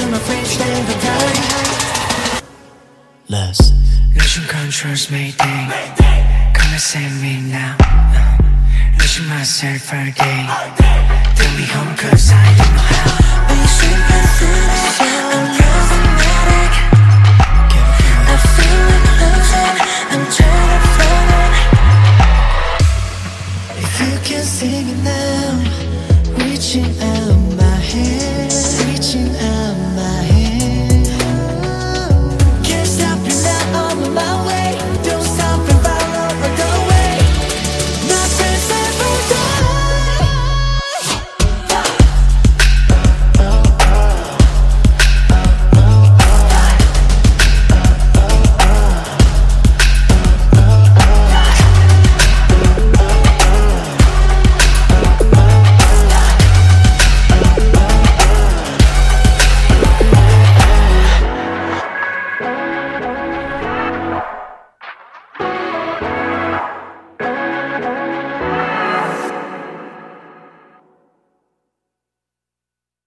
my friends stand the time. Losing control's Mayday. Come and save me now. Losing myself all day. Take me home cause I don't know how. Basic pathetic.